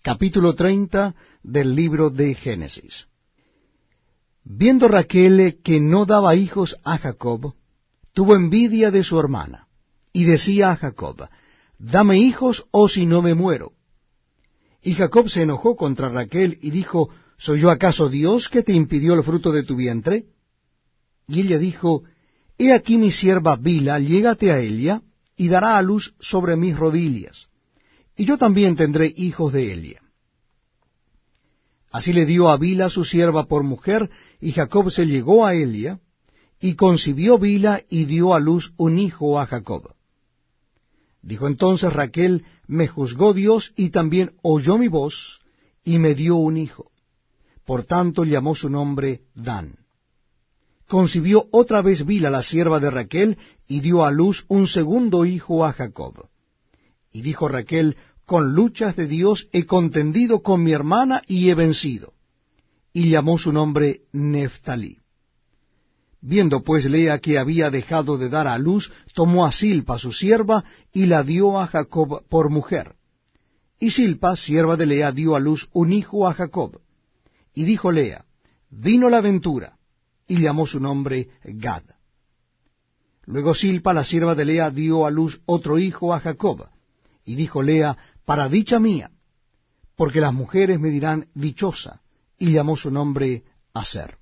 Capítulo 30 del libro de Génesis. Viendo Raquel que no daba hijos a Jacob, tuvo envidia de su hermana, y decía a Jacob, dame hijos, o si no me muero. Y Jacob se enojó contra Raquel, y dijo, ¿soy yo acaso Dios que te impidió el fruto de tu vientre? Y ella dijo, he aquí mi sierva Bilha, llégate a ella, y dará a luz sobre mis rodillas, y yo también tendré hijos de ella. Así le dio a Bilha su sierva por mujer, y Jacob se llegó a ella, y concibió Bilha, y dio a luz un hijo a Jacob. Dijo entonces Raquel, me juzgó Dios, y también oyó mi voz, y me dio un hijo. Por tanto llamó su nombre Dan. Concibió otra vez Bilha, la sierva de Raquel, y dio a luz un segundo hijo a Jacob. Y dijo Raquel, con luchas de Dios he contendido con mi hermana y he vencido. Y llamó su nombre Neftalí. Viendo pues Lea que había dejado de dar a luz, tomó a Silpa su sierva, y la dio a Jacob por mujer. Y Silpa, sierva de Lea, dio a luz un hijo a Jacob. Y dijo Lea, vino la ventura, y llamó su nombre Gad. Luego Silpa, la sierva de Lea, dio a luz otro hijo a Jacob. Y dijo Lea, para dicha mía, porque las mujeres me dirán dichosa, y llamó su nombre Aser.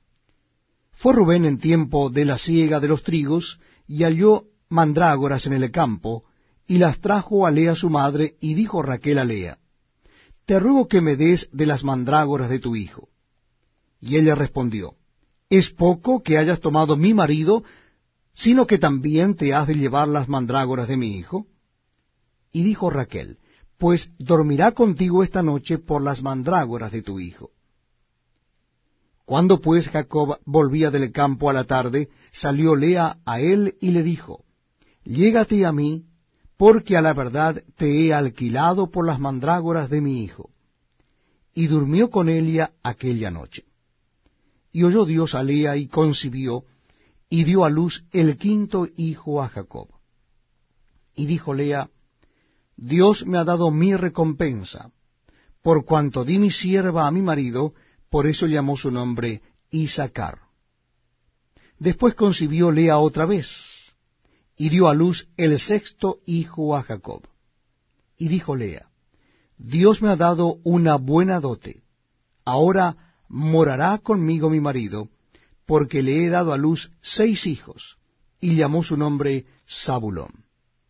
Fue Rubén en tiempo de la siega de los trigos, y halló mandrágoras en el campo, y las trajo a Lea su madre, y dijo Raquel a Lea, te ruego que me des de las mandrágoras de tu hijo. Y ella respondió, ¿es poco que hayas tomado mi marido, sino que también te has de llevar las mandrágoras de mi hijo? Y dijo Raquel, pues dormirá contigo esta noche por las mandrágoras de tu hijo. Cuando pues Jacob volvía del campo a la tarde, salió Lea a él y le dijo, llégate a mí, porque a la verdad te he alquilado por las mandrágoras de mi hijo. Y durmió con ella aquella noche. Y oyó Dios a Lea y concibió, y dio a luz el quinto hijo a Jacob. Y dijo Lea, Dios me ha dado mi recompensa, por cuanto di mi sierva a mi marido, por eso llamó su nombre Isacar. Después concibió Lea otra vez, y dio a luz el sexto hijo a Jacob. Y dijo Lea, Dios me ha dado una buena dote, ahora morará conmigo mi marido, porque le he dado a luz 6 hijos, y llamó su nombre Zabulón.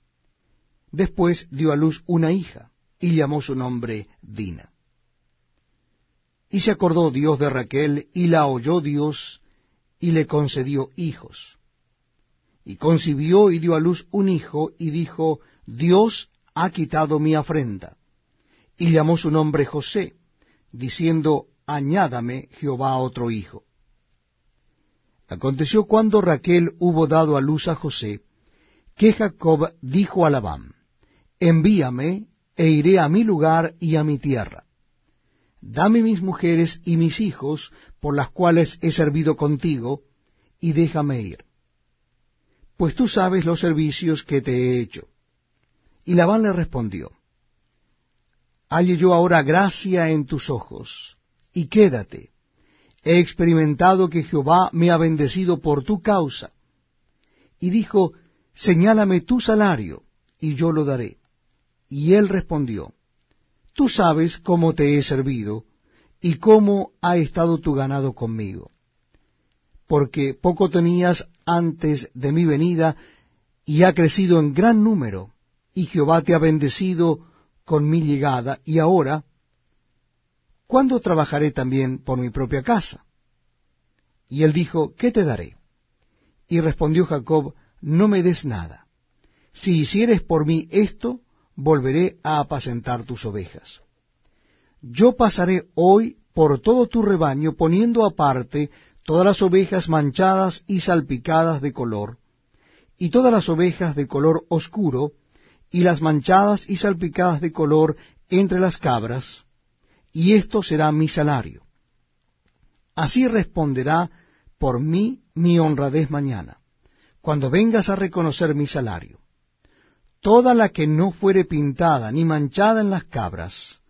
Después dio a luz una hija, y llamó su nombre Dina. Y se acordó Dios de Raquel, y la oyó Dios, y le concedió hijos. Y concibió y dio a luz un hijo, y dijo, Dios ha quitado mi afrenta. Y llamó su nombre José, diciendo, añádame Jehová otro hijo. Aconteció cuando Raquel hubo dado a luz a José, que Jacob dijo a Labán, envíame, e iré a mi lugar y a mi tierra. Dame mis mujeres y mis hijos, por las cuales he servido contigo, y déjame ir. Pues tú sabes los servicios que te he hecho. Y Labán le respondió, halle yo ahora gracia en tus ojos, y quédate. He experimentado que Jehová me ha bendecido por tu causa. Y dijo, señálame tu salario, y yo lo daré. Y él respondió, tú sabes cómo te he servido, y cómo ha estado tu ganado conmigo. Porque poco tenías antes de mi venida, y ha crecido en gran número, y Jehová te ha bendecido con mi llegada, y ahora, ¿cuándo trabajaré también por mi propia casa? Y él dijo, ¿qué te daré? Y respondió Jacob, no me des nada. Si hicieres por mí esto, volveré a apacentar tus ovejas. Yo pasaré hoy por todo tu rebaño, poniendo aparte todas las ovejas manchadas y salpicadas de color, y todas las ovejas de color oscuro, y las manchadas y salpicadas de color entre las cabras, y esto será mi salario. Así responderá por mí mi honradez mañana, cuando vengas a reconocer mi salario. Toda la que no fuere pintada ni manchada en las cabras,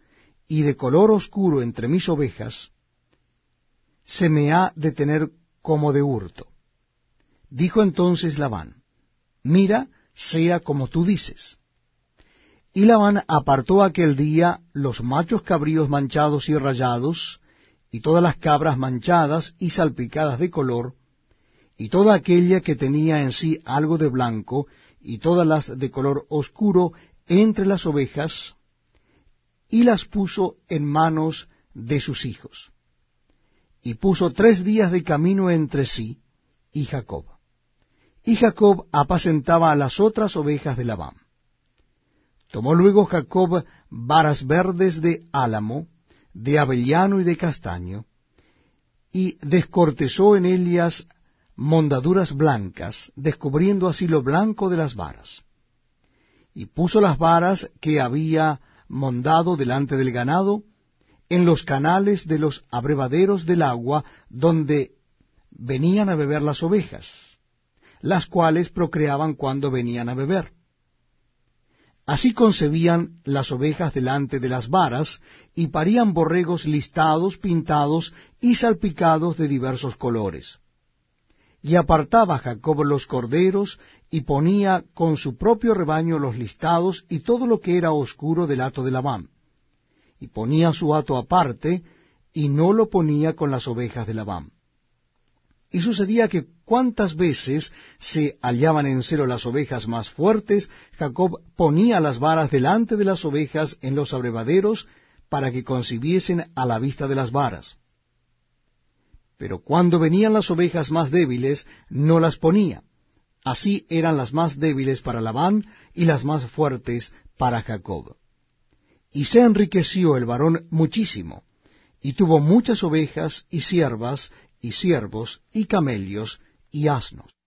y de color oscuro entre mis ovejas, se me ha de tener como de hurto. Dijo entonces Labán, mira, sea como tú dices. Y Labán apartó aquel día los machos cabríos manchados y rayados, y todas las cabras manchadas y salpicadas de color, y toda aquella que tenía en sí algo de blanco, y todas las de color oscuro entre las ovejas, y las puso en manos de sus hijos. Y puso 3 días de camino entre sí y Jacob. Y Jacob apacentaba a las otras ovejas de Labán. Tomó luego Jacob varas verdes de álamo, de avellano y de castaño, y descortezó en ellas mondaduras blancas, descubriendo así lo blanco de las varas. Y puso las varas que había mondado delante del ganado, en los canales de los abrevaderos del agua, donde venían a beber las ovejas, las cuales procreaban cuando venían a beber. Así concebían las ovejas delante de las varas, y parían borregos listados, pintados y salpicados de diversos colores. Y apartaba Jacob los corderos, y ponía con su propio rebaño los listados, y todo lo que era oscuro del hato de Labán. Y ponía su hato aparte, y no lo ponía con las ovejas de Labán. Y sucedía que cuantas veces se hallaban en celo las ovejas más fuertes, Jacob ponía las varas delante de las ovejas en los abrevaderos, para que concibiesen a la vista de las varas. Pero cuando venían las ovejas más débiles, no las ponía. Así eran las más débiles para Labán, y las más fuertes para Jacob. Y se enriqueció el varón muchísimo, y tuvo muchas ovejas, y siervas, y siervos, y camellos, y asnos.